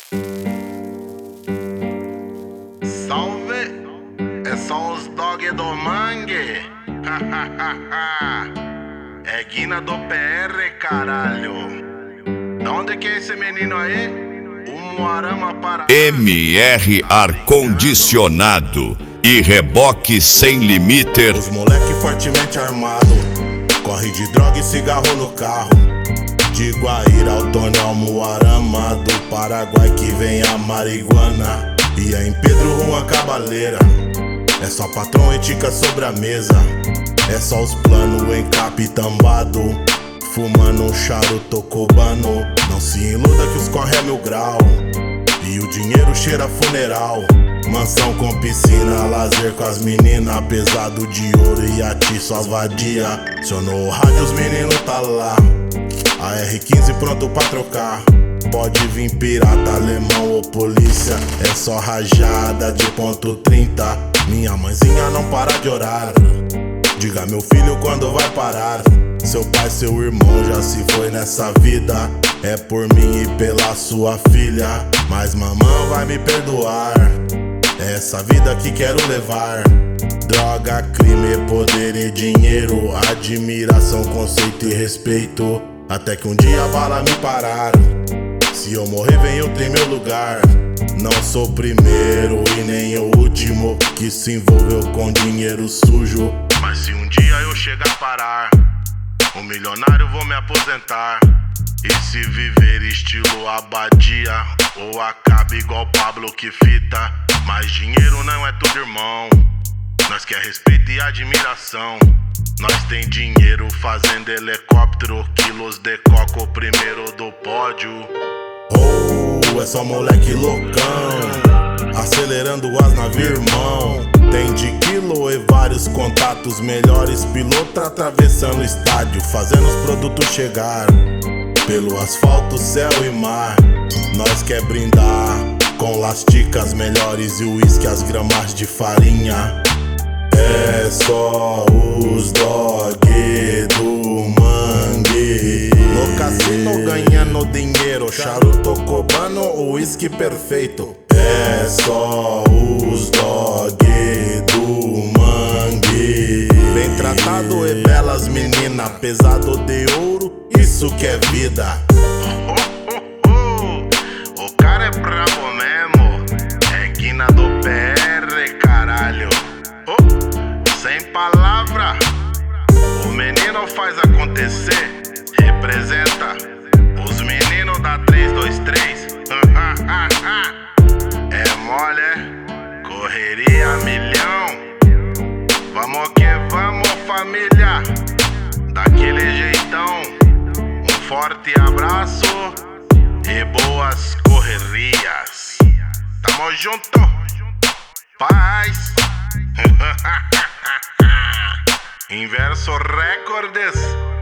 Salve, é só os dog do mangue. É Guina do PR, caralho. Da onde que é esse menino aí? O Moarama para MR ar-condicionado e reboque sem limiter. Os moleque fortemente armado, corre de droga e cigarro no carro. De Guaíra ao Tony ao Moarama, do Paraguai que vem a marihuana. E é em Pedro uma cabaleira, é só patrão e tica sobre a mesa. É só os planos em capitambado, fumando um charuto cubano. Não se iluda que os corre é 1000 grau e o dinheiro cheira funeral. Mansão com piscina, lazer com as meninas, pesado de ouro e a ti só vadia. Acionou o rádio, os meninos tá lá, a R15 pronto pra trocar. Pode vir pirata, alemão ou polícia, é só rajada de ponto 30. Minha mãezinha não para de orar, diga meu filho quando vai parar. Seu pai, seu irmão já se foi nessa vida, é por mim e pela sua filha. Mas mamãe vai me perdoar, é essa vida que quero levar. Droga, crime, poder e dinheiro, admiração, conceito e respeito. Até que um dia a bala me parar, se eu morrer vem outro em meu lugar. Não sou o primeiro e nem o último que se envolveu com dinheiro sujo. Mas se um dia eu chegar a parar, um milionário vou me aposentar. E se viver estilo Abadia, ou acabe igual Pablo que fita. Mas dinheiro não é tudo, irmão, nós quer respeito e admiração. Nós tem dinheiro fazendo helicóptero, quilos de coco primeiro do pódio. Oh, é só moleque loucão, acelerando as navios, irmão. Tem de quilo e vários contatos, melhores pilotos atravessando o estádio, fazendo os produtos chegar pelo asfalto, céu e mar. Nós quer brindar com lasticas melhores e uísque, as gramas de farinha. É só os dog do mangue, no cassino ganhando dinheiro, charuto cubano, uísque perfeito. É só os dog do mangue, bem tratado e belas menina, pesado de ouro, isso que é vida. O cara é brabo mesmo, é Guina do PR, caralho. Sem palavra, o menino faz acontecer, representa os meninos da 323. É mole, correria a milhão. Vamos que vamos, família, daquele jeitão. Um forte abraço e boas correrias. Tamo junto, paz. Inverso Records.